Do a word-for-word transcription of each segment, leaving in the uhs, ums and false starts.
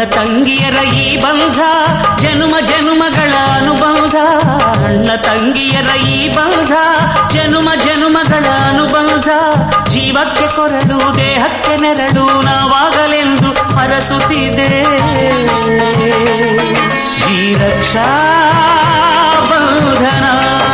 ತಂಗಿಯರ ಈ ಬಂಧ ಜನುಮ ಜನುಮಗಳ ಅನುಬಂಧ. ಅಣ್ಣ ತಂಗಿಯರ ಈ ಬಂಧ ಜನುಮ ಜನುಮಗಳ ಅನುಬಂಧ. ಜೀವಕ್ಕೆ ಕೊರಳು ದೇಹಕ್ಕೆ ನೆರಳು ನಾವಾಗಲೆಂದು ಹರಸುತ್ತಿದೆ ಈ ರಕ್ಷಾ ಬಂಧನ.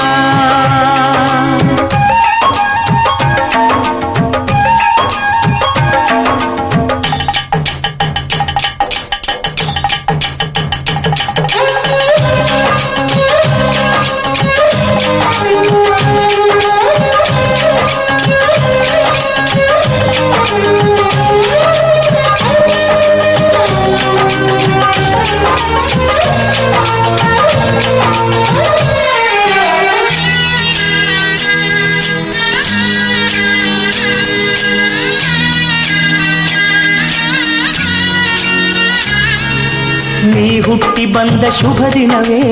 ನೀ ಹುಟ್ಟಿ ಬಂದ ಶುಭ ದಿನವೇ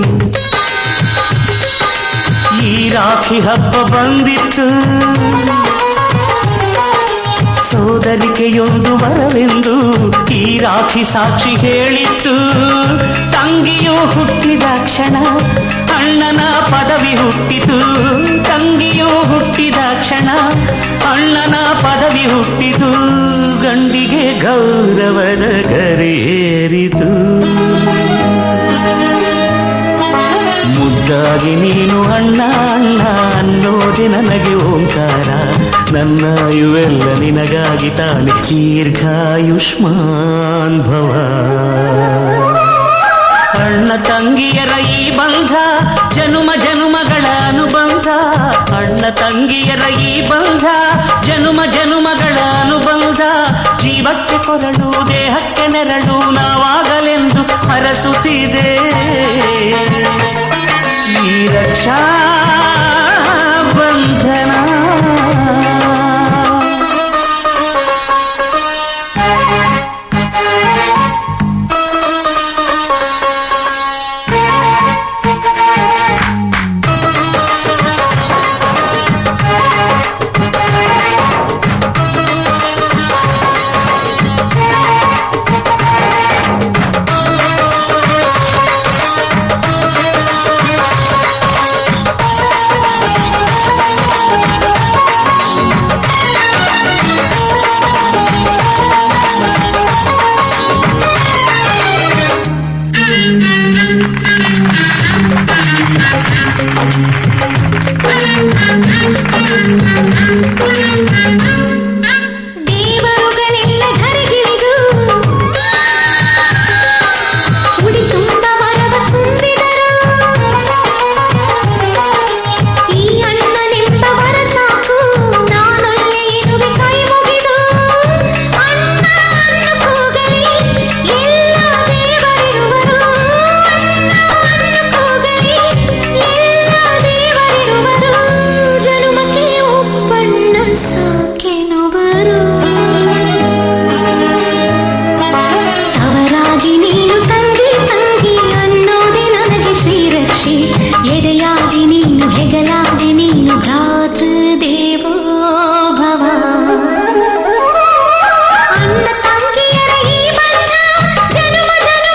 ಈ ರಾಖಿ ಹಬ್ಬ ಬಂದಿತ್ತು. ಸೋದರಿಕೆಯೊಂದು ವರವೆಂದು ಈ ರಾಖಿ ಸಾಕ್ಷಿ ಹೇಳಿತ್ತು. ತಂಗಿಯು ಹುಟ್ಟಿದ ಕ್ಷಣ ಅಣ್ಣನ ಪದವಿ ಹುಟ್ಟಿತು. ತಂಗಿಯು ಹುಟ್ಟಿದ ಕ್ಷಣ ಅಣ್ಣನ ಪದವಿ ಹುಟ್ಟಿತು. ಗಂಡಿಗೆ ಗೌರವದ ಗರಿಯೇರಿತು. ಮುದ್ದಾಗಿ ನೀನು ಅಣ್ಣ ಅಣ್ಣ ಅನ್ನೋದೆ ನನಗೆ ಓಂಕಾರ. ನನ್ನ ಇವೆಲ್ಲ ನಿನಗಾಗಿ ತಾನೆ ದೀರ್ಘಾಯುಷ್ಮಾನ್ ಭವ. ಅಣ್ಣ ತಂಗಿಯರ ಈ ಬಂಧ ಜನುಮ ಜನುಮಗಳ ಅನುಬಂಧ. ಅಣ್ಣ ತಂಗಿಯರ ಈ ಬಂಧ ಜನುಮ ಜನುಮಗಳ ಅನುಬಂಧ. ಜೀವಕ್ಕೆ ಕೊರಳು ದೇಹಕ್ಕೆ ನೆರಳು ನಾವಾಗಲೆಂದು ಹರಸುತ್ತಿದೆ ಈ ರಕ್ಷಾ ಬಂಧನ.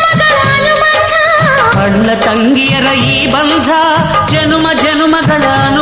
ತಂಗಿಯರ ಈ ಬಂಧ ಜನುಮ ಜನುಮಗಳ